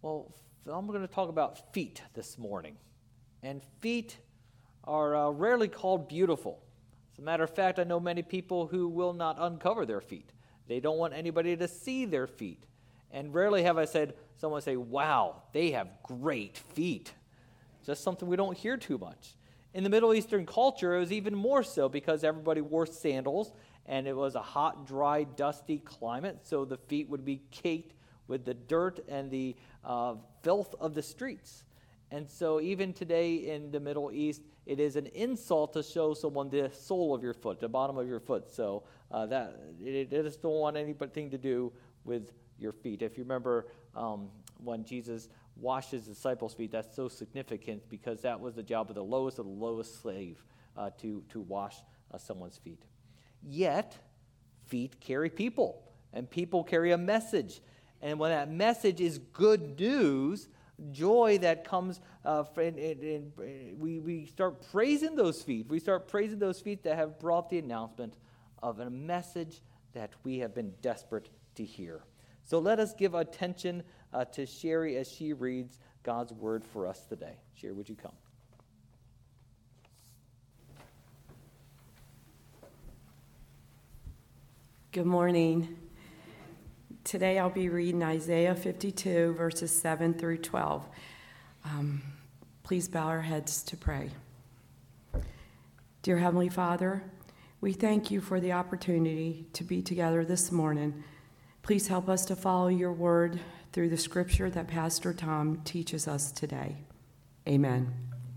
Well, I'm going to talk about feet this morning. And feet are rarely called beautiful. As a matter of fact, I know many people who will not uncover their feet. They don't want anybody to see their feet. And rarely have I said, someone say, wow, they have great feet. Just something we don't hear too much. In the Middle Eastern culture, it was even more so because everybody wore sandals, and it was a hot, dry, dusty climate, so the feet would be caked with the dirt and the filth of the streets. And so even today in the Middle East, it is an insult to show someone the sole of your foot, the bottom of your foot. So that it just don't want anything to do with your feet. If you remember when Jesus washed his disciples' feet, that's so significant because that was the job of the lowest slave to wash someone's feet. Yet, feet carry people, and people carry a message. And when that message is good news, joy that comes, we start praising those feet. We start praising those feet that have brought the announcement of a message that we have been desperate to hear. So let us give attention to Sherry as she reads God's word for us today. Sherry, would you come? Good morning. Today I'll be reading Isaiah 52, verses 7 through 12. Please bow our heads to pray. Dear Heavenly Father, we thank you for the opportunity to be together this morning. Please help us to follow your word through the scripture that Pastor Tom teaches us today. Amen.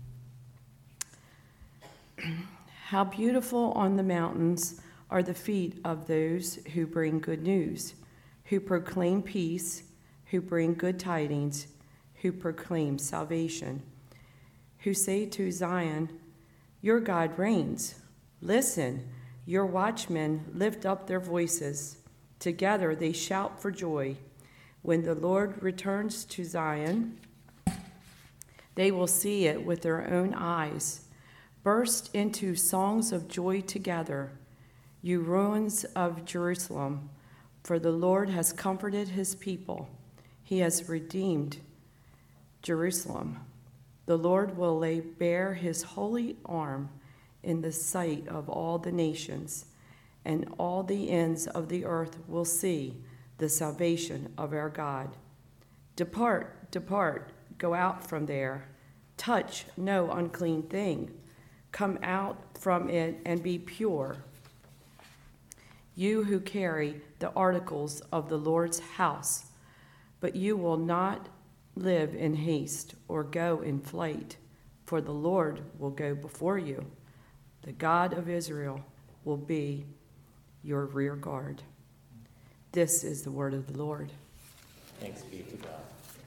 How beautiful on the mountains are the feet of those who bring good news, who proclaim peace, who bring good tidings, who proclaim salvation, who say to Zion, your God reigns. Listen, your watchmen lift up their voices. Together they shout for joy. When the Lord returns to Zion, they will see it with their own eyes. Burst into songs of joy together, you ruins of Jerusalem, for the Lord has comforted his people. He has redeemed Jerusalem. The Lord will lay bare his holy arm in the sight of all the nations, and all the ends of the earth will see the salvation of our God. Depart, depart, go out from there. Touch no unclean thing. Come out from it and be pure. You who carry the articles of the Lord's house, but you will not live in haste or go in flight, for the Lord will go before you. The God of Israel will be your rear guard. This is the word of the Lord. Thanks be to God.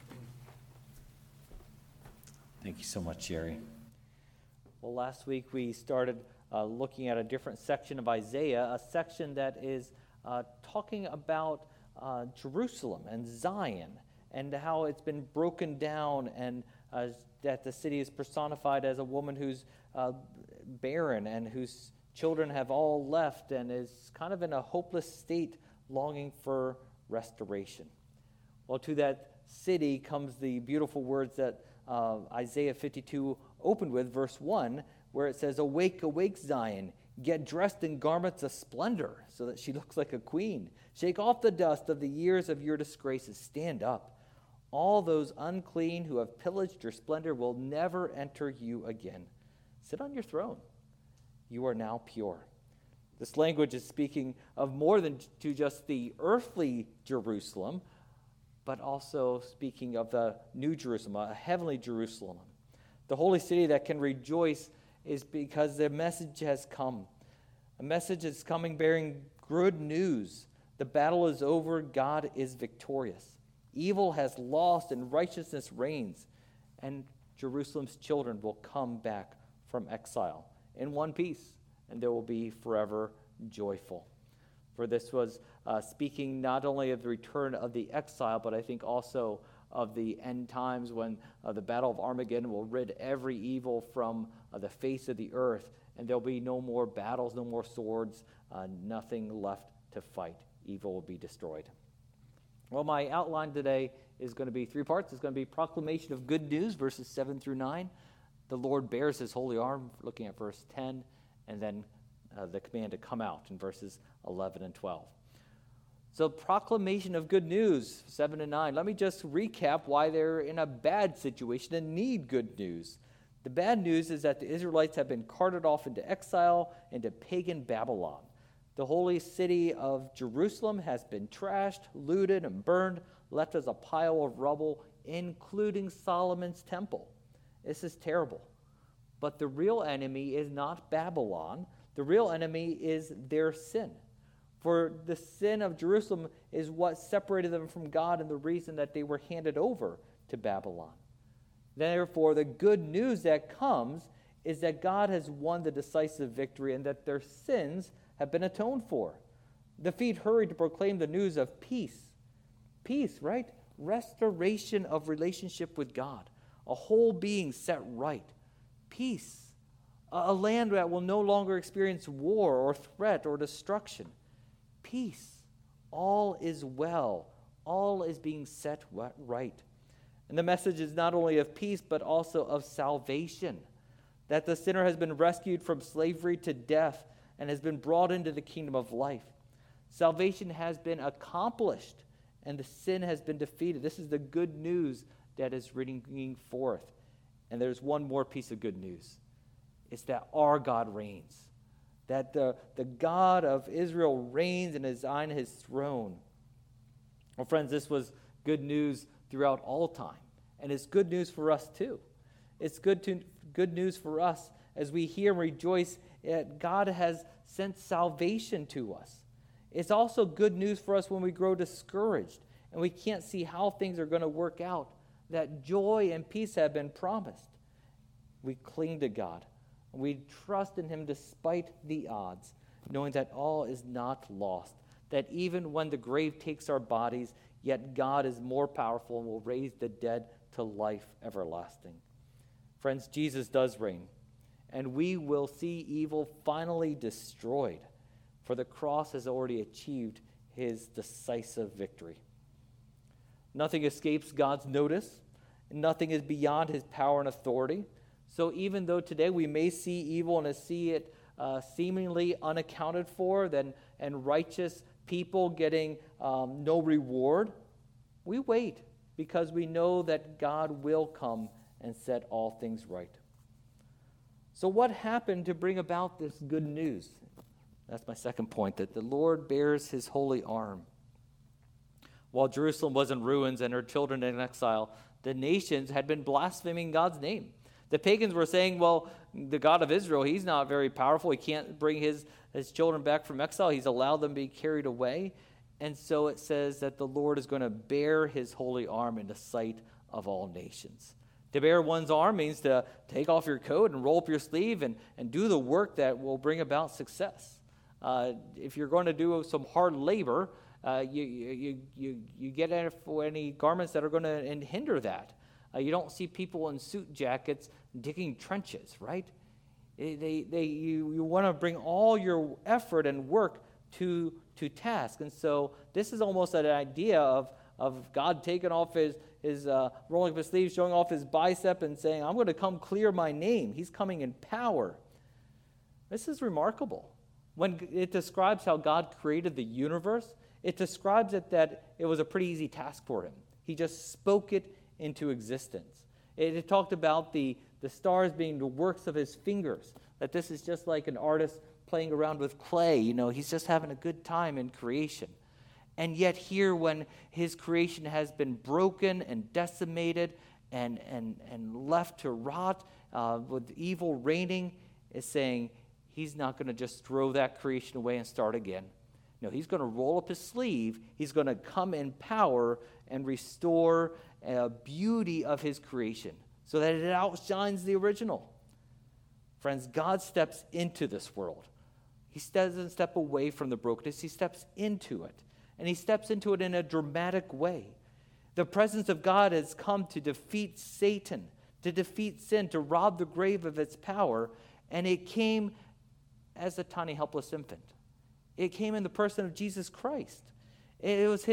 Thank you so much, Jerry. Well, last week we started looking at a different section of Isaiah, a section that is talking about Jerusalem and Zion and how it's been broken down and that the city is personified as a woman who's barren and whose children have all left and is kind of in a hopeless state longing for restoration. Well, to that city comes the beautiful words that Isaiah 52 opened with, verse 1, where it says, awake, awake, Zion, get dressed in garments of splendor so that she looks like a queen. Shake off the dust of the years of your disgraces. Stand up. All those unclean who have pillaged your splendor will never enter you again. Sit on your throne. You are now pure. This language is speaking of more than to just the earthly Jerusalem, but also speaking of the new Jerusalem, a heavenly Jerusalem. The holy city that can rejoice is because the message has come. A message is coming bearing good news. The battle is over. God is victorious. Evil has lost and righteousness reigns. And Jerusalem's children will come back from exile in one piece, and they will be forever joyful. For this was speaking not only of the return of the exile, but I think also of the end times when the battle of Armageddon will rid every evil from the face of the earth, and there'll be no more battles, no more swords, nothing left to fight. Evil will be destroyed. Well, my outline today is going to be three parts. It's going to be proclamation of good news, verses 7 through 9. The Lord bears his holy arm, looking at verse 10, and then the command to come out in verses 11 and 12. So proclamation of good news, 7 and 9. Let me just recap why they're in a bad situation and need good news. The bad news is that the Israelites have been carted off into exile, into pagan Babylon. The holy city of Jerusalem has been trashed, looted, and burned, left as a pile of rubble, including Solomon's temple. This is terrible. But the real enemy is not Babylon. The real enemy is their sin. For the sin of Jerusalem is what separated them from God and the reason that they were handed over to Babylon. Therefore, the good news that comes is that God has won the decisive victory and that their sins have been atoned for. The feet hurried to proclaim the news of peace. Peace, right? Restoration of relationship with God. A whole being set right. Peace. A land that will no longer experience war or threat or destruction. Peace. All is well. All is being set right. And the message is not only of peace, but also of salvation. That the sinner has been rescued from slavery to death and has been brought into the kingdom of life. Salvation has been accomplished and the sin has been defeated. This is the good news that is ringing forth. And there's one more piece of good news. It's that our God reigns. That the God of Israel reigns and is on his throne. Well, friends, this was good news throughout all time. And it's good news for us too. It's good news for us as we hear and rejoice that God has sent salvation to us. It's also good news for us when we grow discouraged and we can't see how things are going to work out, that joy and peace have been promised. We cling to God. We trust in him despite the odds, knowing that all is not lost, that even when the grave takes our bodies, yet God is more powerful and will raise the dead to life everlasting. Friends, Jesus does reign, and we will see evil finally destroyed, for the cross has already achieved his decisive victory. Nothing escapes God's notice, and nothing is beyond his power and authority. So even though today we may see evil and see it seemingly unaccounted for, and righteous people getting no reward, we wait because we know that God will come and set all things right. So what happened to bring about this good news? That's my second point, that the Lord bears his holy arm. While Jerusalem was in ruins and her children in exile, the nations had been blaspheming God's name. The pagans were saying, well, the God of Israel, he's not very powerful. He can't bring his children back from exile. He's allowed them to be carried away. And so it says that the Lord is going to bear his holy arm in the sight of all nations. To bear one's arm means to take off your coat and roll up your sleeve and do the work that will bring about success. If you're going to do some hard labor, you get any garments that are going to hinder that. You don't see people in suit jackets digging trenches, right? You want to bring all your effort and work to task. And so this is almost an idea of God taking off his rolling up his sleeves, showing off his bicep and saying, I'm going to come clear my name. He's coming in power. This is remarkable. When it describes how God created the universe, it describes it that it was a pretty easy task for him. He just spoke it into existence. It talked about the stars being the works of his fingers, that this is just like an artist playing around with clay. He's just having a good time in creation. And yet here, when his creation has been broken and decimated and left to rot with evil reigning, is saying he's not going to just throw that creation away and start again. No, he's going to roll up his sleeve. He's going to come in power and restore beauty of his creation so that it outshines the original. Friends, God steps into this world. He doesn't step away from the brokenness. He steps into it. And he steps into it in a dramatic way. The presence of God has come to defeat Satan, to defeat sin, to rob the grave of its power. And it came as a tiny, helpless infant. It came in the person of Jesus Christ. It was his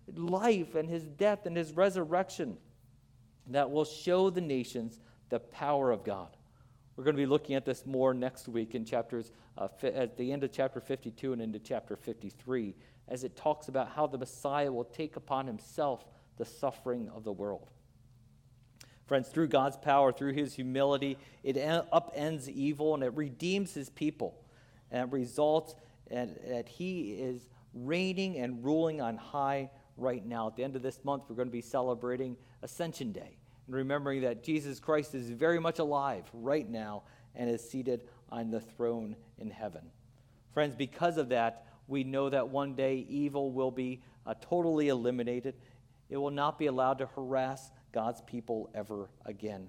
life and his death and his resurrection that will show the nations the power of God. We're going to be looking at this more next week in chapters at the end of chapter 52 and into chapter 53, as it talks about how the Messiah will take upon himself the suffering of the world. Friends, through God's power, through his humility, it upends evil and it redeems his people. And it results in that he is reigning and ruling on high right now. At the end of this month, we're going to be celebrating Ascension Day and remembering that Jesus Christ is very much alive right now and is seated on the throne in heaven. Friends, because of that, we know that one day evil will be totally eliminated. It will not be allowed to harass God's people ever again.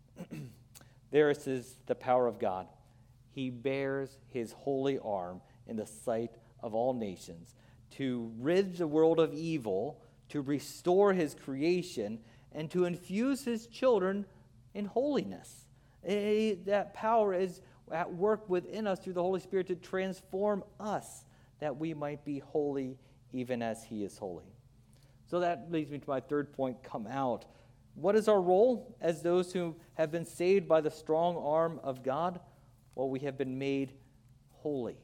There is the power of God. He bears his holy arm in the sight of all nations to rid the world of evil, to restore his creation, and to infuse his children in holiness. That power is at work within us through the Holy Spirit to transform us that we might be holy even as he is holy. So that leads me to my third point, come out. What is our role as those who have been saved by the strong arm of God? Well, we have been made holy.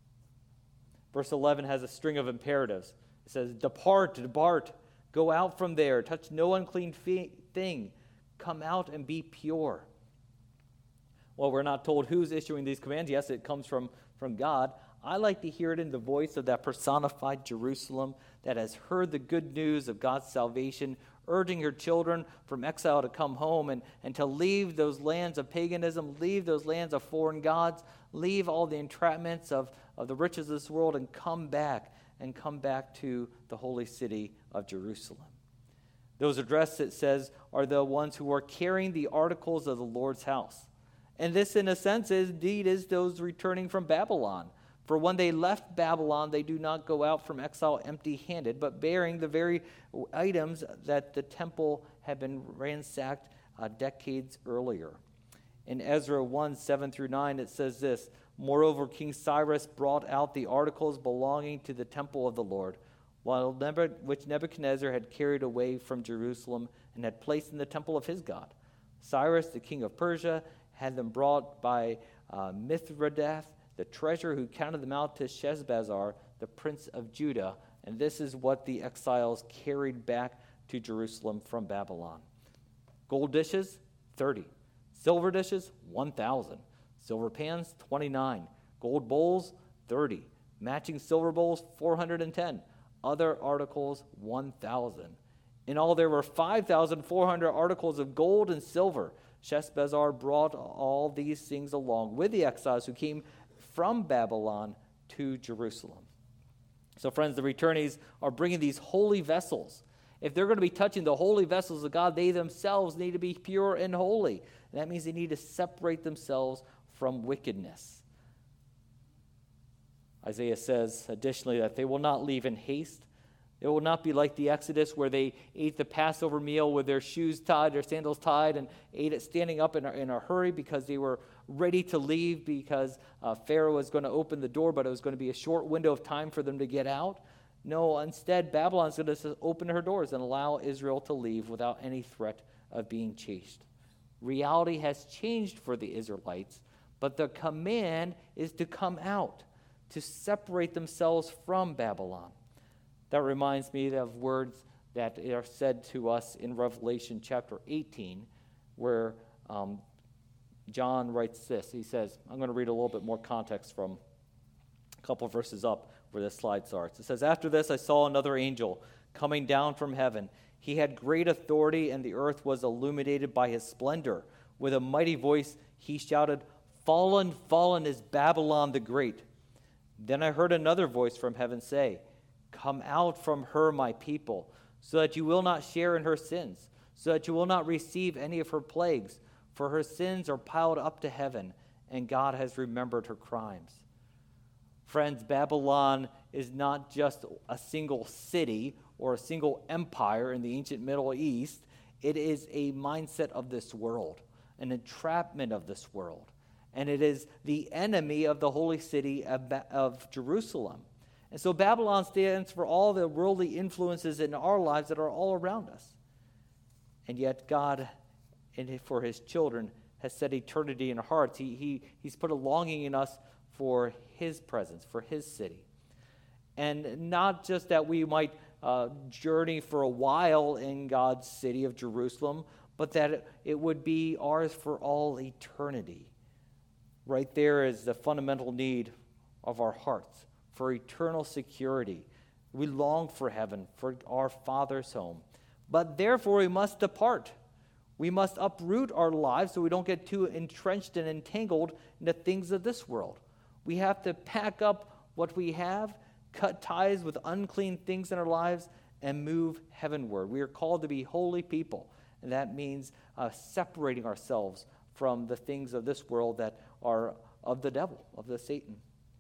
Verse 11 has a string of imperatives. It says, depart, go out from there, touch no unclean thing, come out and be pure. Well, we're not told who's issuing these commands. Yes, it comes from God. I like to hear it in the voice of that personified Jerusalem that has heard the good news of God's salvation, urging her children from exile to come home and to leave those lands of paganism, leave those lands of foreign gods, leave all the entrapments of the riches of this world and come back to the holy city of Jerusalem. Those addressed, it says, are the ones who are carrying the articles of the Lord's house. And this, in a sense, is those returning from Babylon. For when they left Babylon, they do not go out from exile empty-handed, but bearing the very items that the temple had been ransacked decades earlier. In Ezra 1, 7-9, it says this, moreover, King Cyrus brought out the articles belonging to the temple of the Lord, which Nebuchadnezzar had carried away from Jerusalem and had placed in the temple of his God. Cyrus, the king of Persia, had them brought by Mithredath, the treasurer, who counted them out to Sheshbazzar, the prince of Judah. And this is what the exiles carried back to Jerusalem from Babylon. Gold dishes, 30. Silver dishes, 1,000. Silver pans, 29. Gold bowls, 30. Matching silver bowls, 410. Other articles, 1,000. In all, there were 5,400 articles of gold and silver. Sheshbazzar brought all these things along with the exiles who came from Babylon to Jerusalem. So, friends, the returnees are bringing these holy vessels. If they're going to be touching the holy vessels of God, they themselves need to be pure and holy. And that means they need to separate themselves from wickedness. Isaiah says, additionally, that they will not leave in haste. It will not be like the Exodus where they ate the Passover meal with their shoes tied, their sandals tied, and ate it standing up in a hurry because they were ready to leave because Pharaoh was going to open the door, but it was going to be a short window of time for them to get out. No, instead, Babylon's going to open her doors and allow Israel to leave without any threat of being chased. Reality has changed for the Israelites, but the command is to come out, to separate themselves from Babylon. That reminds me of words that are said to us in Revelation chapter 18, where John writes this. He says, I'm going to read a little bit more context from a couple verses up where this slide starts. It says, after this I saw another angel coming down from heaven. He had great authority, and the earth was illuminated by his splendor. With a mighty voice he shouted, fallen, fallen is Babylon the Great. Then I heard another voice from heaven say, come out from her, my people, so that you will not share in her sins, so that you will not receive any of her plagues, for her sins are piled up to heaven, and God has remembered her crimes. Friends, Babylon is not just a single city or a single empire in the ancient Middle East. It is a mindset of this world, an entrapment of this world. And it is the enemy of the holy city of Jerusalem. And so Babylon stands for all the worldly influences in our lives that are all around us. And yet God, for his children, has set eternity in our hearts. He's put a longing in us for his presence, for his city. And not just that we might journey for a while in God's city of Jerusalem, but that it would be ours for all eternity. Right there is the fundamental need of our hearts, for eternal security. We long for heaven, for our Father's home. But therefore we must depart. We must uproot our lives so we don't get too entrenched and entangled in the things of this world. We have to pack up what we have, cut ties with unclean things in our lives, and move heavenward. We are called to be holy people, and that means separating ourselves from the things of this world that are of the devil, of the Satan.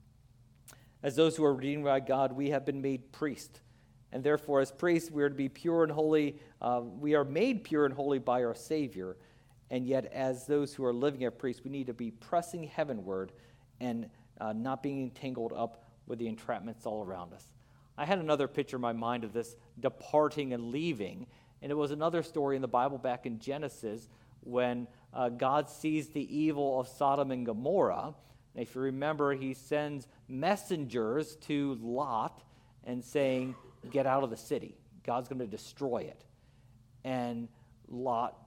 As those who are redeemed by God, we have been made priests. And therefore, as priests, we are to be pure and holy. We are made pure and holy by our Savior. And yet, as those who are living as priests, we need to be pressing heavenward and not being entangled up with the entrapments all around us. I had another picture in my mind of this departing and leaving. And it was another story in the Bible back in Genesis when God sees the evil of Sodom and Gomorrah. And if you remember, he sends messengers to Lot and saying, get out of the city. God's going to destroy it. And Lot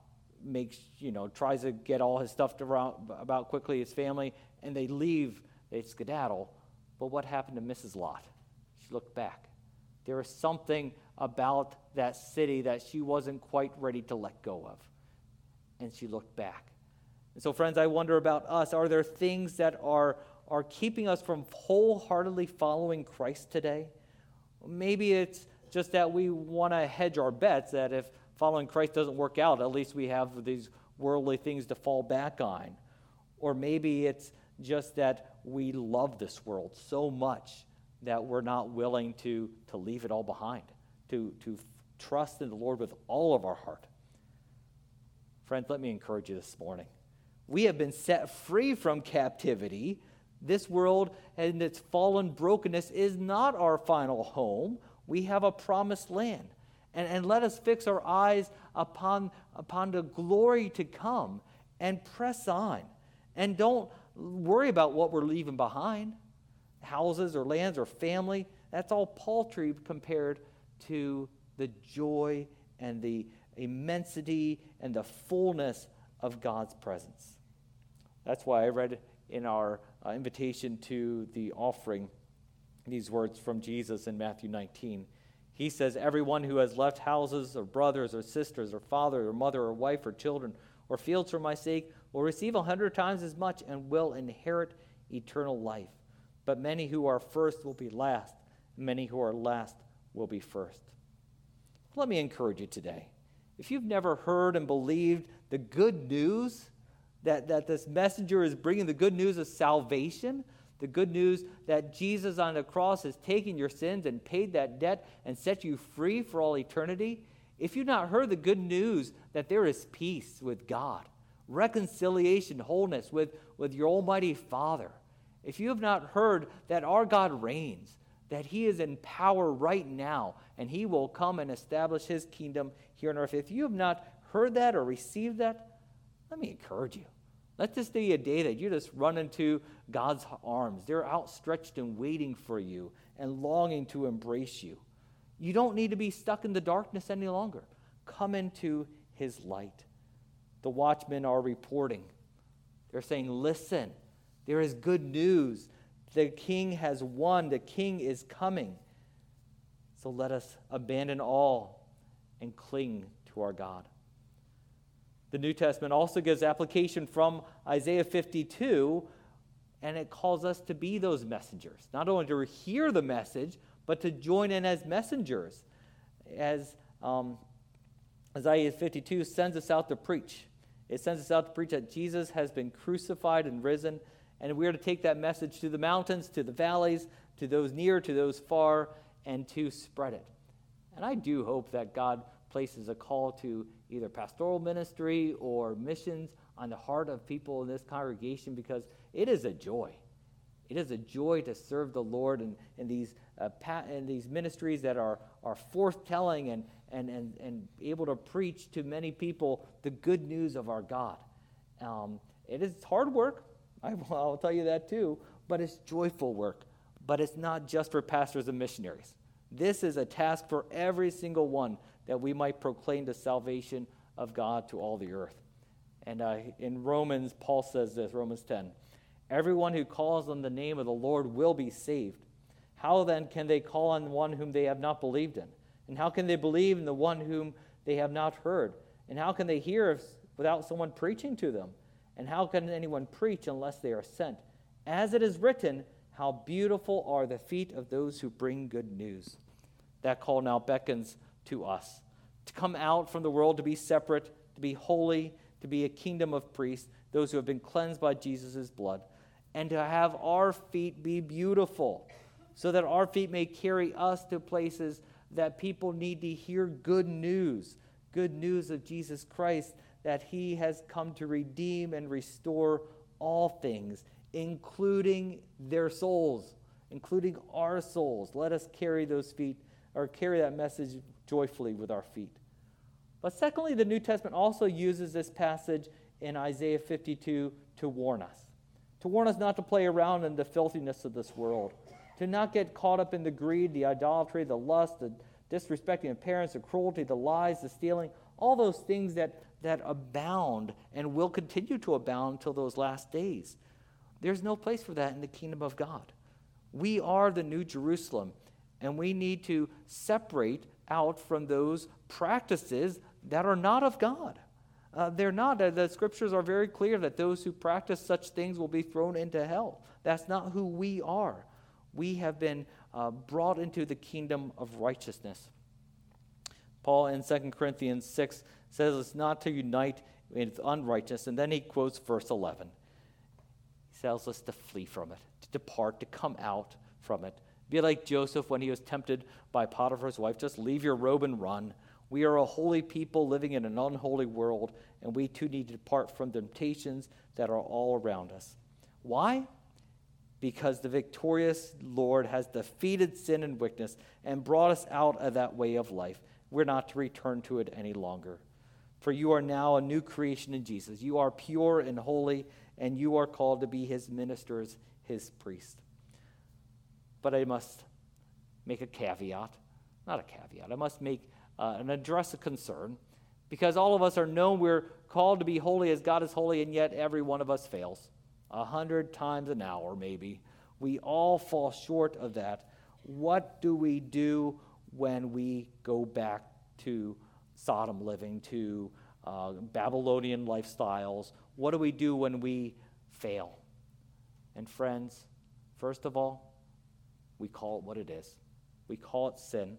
tries to get all his stuff about quickly, his family, and they leave, they skedaddle. But what happened to Mrs. Lot? She looked back. There was something about that city that she wasn't quite ready to let go of. And she looked back. And so, friends, I wonder about us. Are there things that are keeping us from wholeheartedly following Christ today? Maybe it's just that we want to hedge our bets that if following Christ doesn't work out, at least we have these worldly things to fall back on. Or maybe it's just that we love this world so much that we're not willing to leave it all behind, to trust in the Lord with all of our heart. Friends, let me encourage you this morning. We have been set free from captivity. This world and its fallen brokenness is not our final home. We have a promised land. And let us fix our eyes upon the glory to come and press on. And don't worry about what we're leaving behind. Houses or lands or family, that's all paltry compared to the joy and the immensity and the fullness of God's presence. That's why I read in our invitation to the offering these words from Jesus in Matthew 19. He says, everyone who has left houses or brothers or sisters or father or mother or wife or children or fields for my sake will receive 100 times as much and will inherit eternal life. But many who are first will be last, and many who are last will be first. Let me encourage you today. If you've never heard and believed the good news that this messenger is bringing, the good news of salvation, the good news that Jesus on the cross has taken your sins and paid that debt and set you free for all eternity, if you've not heard the good news that there is peace with God, reconciliation, wholeness with your almighty Father, if you have not heard that our God reigns, that he is in power right now, and he will come and establish his kingdom here on earth, if you have not heard that or received that, let me encourage you. Let this be a day that you just run into God's arms. They're outstretched and waiting for you and longing to embrace you. You don't need to be stuck in the darkness any longer. Come into his light. The watchmen are reporting. They're saying, listen, there is good news. The king has won. The king is coming. So let us abandon all and cling to our God. The New Testament also gives application from Isaiah 52, and it calls us to be those messengers. Not only to hear the message, but to join in as messengers. As Isaiah 52 sends us out to preach. It sends us out to preach that Jesus has been crucified and risen, and we are to take that message to the mountains, to the valleys, to those near, to those far, and to spread it. And I do hope that God places a call to either pastoral ministry or missions on the heart of people in this congregation, because it is a joy. It is a joy to serve the Lord in these ministries that are forthtelling and able to preach to many people the good news of our God. It is hard work. I'll tell you that too, but it's joyful work. But it's not just for pastors and missionaries. This is a task for every single one, that we might proclaim the salvation of God to all the earth. And in Romans, Paul says this, Romans 10, everyone who calls on the name of the Lord will be saved. How then can they call on one whom they have not believed in? And how can they believe in the one whom they have not heard? And how can they hear without someone preaching to them? And how can anyone preach unless they are sent? As it is written, how beautiful are the feet of those who bring good news. That call now beckons to us to come out from the world, to be separate, to be holy, to be a kingdom of priests, those who have been cleansed by Jesus' blood, and to have our feet be beautiful, so that our feet may carry us to places that people need to hear good news of Jesus Christ, that he has come to redeem and restore all things, including their souls, including our souls. Let us carry those feet, or carry that message joyfully with our feet. But secondly, the New Testament also uses this passage in Isaiah 52 to warn us not to play around in the filthiness of this world, to not get caught up in the greed, the idolatry, the lust, the disrespecting of parents, the cruelty, the lies, the stealing, all those things that abound and will continue to abound until those last days. There's no place for that in the kingdom of God. We are the New Jerusalem, and we need to separate out from those practices that are not of God. They're not. The scriptures are very clear that those who practice such things will be thrown into hell. That's not who we are. We have been brought into the kingdom of righteousness. Paul in 2 Corinthians 6 says it's not to unite with unrighteousness, and then he quotes verse 11. He tells us to flee from it, to depart, to come out from it. Be like Joseph when he was tempted by Potiphar's wife. Just leave your robe and run. We are a holy people living in an unholy world, and we too need to depart from temptations that are all around us. Why? Because the victorious Lord has defeated sin and wickedness and brought us out of that way of life. We're not to return to it any longer. For you are now a new creation in Jesus. You are pure and holy, and you are called to be his ministers, his priests. But I must make a caveat. Not a caveat. I must make and address a concern, because all of us are known we're called to be holy as God is holy, and yet every one of us fails. 100 times an hour, maybe. We all fall short of that. What do we do when we go back to Sodom living, to Babylonian lifestyles? What do we do when we fail? And friends, first of all, we call it what it is. We call it sin.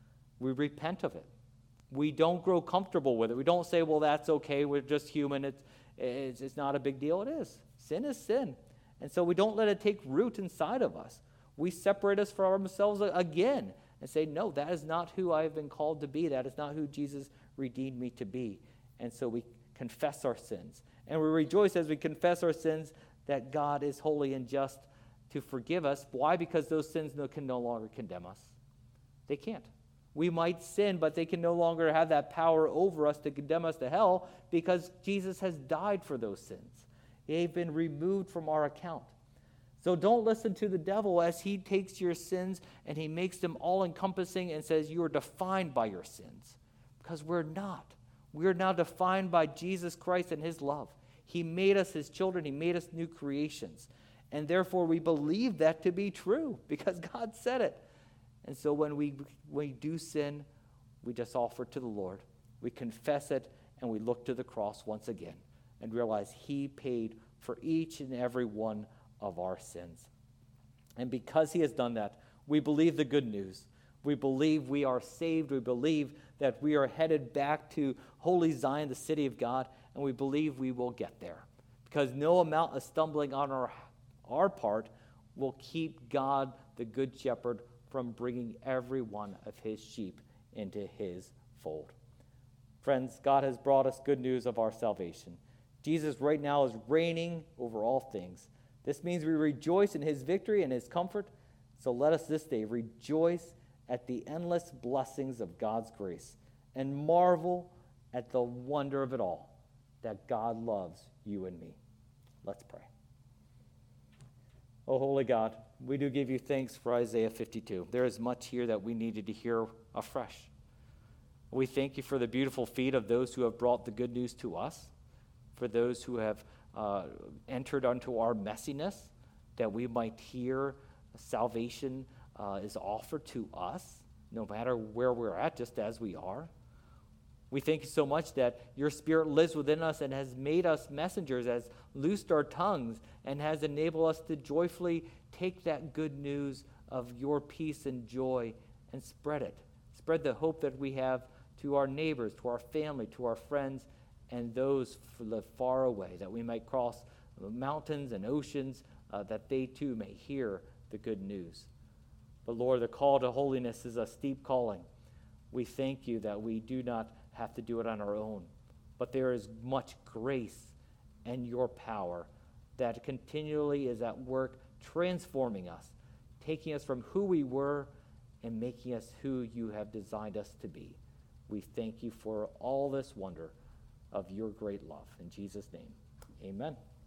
We repent of it. We don't grow comfortable with it. We don't say, well, that's okay, we're just human, it's not a big deal. It is. Sin is sin. And so we don't let it take root inside of us. We separate us from ourselves again and say, no, that is not who I have been called to be. That is not who Jesus redeemed me to be. And so we confess our sins. And we rejoice as we confess our sins that God is holy and just to forgive us. Why? Because those sins can no longer condemn us. They can't. We might sin, but they can no longer have that power over us to condemn us to hell, because Jesus has died for those sins. They've been removed from our account. So don't listen to the devil as he takes your sins and he makes them all-encompassing and says you are defined by your sins, because we're not. We're now defined by Jesus Christ and his love. He made us his children. He made us new creations. And therefore we believe that to be true because God said it. And so when we do sin, we just offer it to the Lord. We confess it, and we look to the cross once again and realize he paid for each and every one of our sins. And because he has done that, we believe the good news. We believe we are saved. We believe that we are headed back to Holy Zion, the city of God, and we believe we will get there. Because no amount of stumbling on our part will keep God, the good shepherd, from bringing every one of his sheep into his fold. Friends, God has brought us good news of our salvation. Jesus right now is reigning over all things. This means we rejoice in his victory and his comfort. So let us this day rejoice at the endless blessings of God's grace and marvel at the wonder of it all, that God loves you and me. Let's pray. Oh, holy God, we do give you thanks for Isaiah 52. There is much here that we needed to hear afresh. We thank you for the beautiful feet of those who have brought the good news to us, for those who have entered onto our messiness, that we might hear salvation is offered to us, no matter where we're at, just as we are. We thank you so much that your Spirit lives within us and has made us messengers, has loosed our tongues, and has enabled us to joyfully take that good news of your peace and joy and spread it. Spread the hope that we have to our neighbors, to our family, to our friends, and those who live far away, that we might cross mountains and oceans, that they too may hear the good news. But Lord, the call to holiness is a steep calling. We thank you that we do not have to do it on our own, but there is much grace and your power that continually is at work transforming us, taking us from who we were and making us who you have designed us to be. We thank you for all this wonder of your great love. In Jesus' name, amen.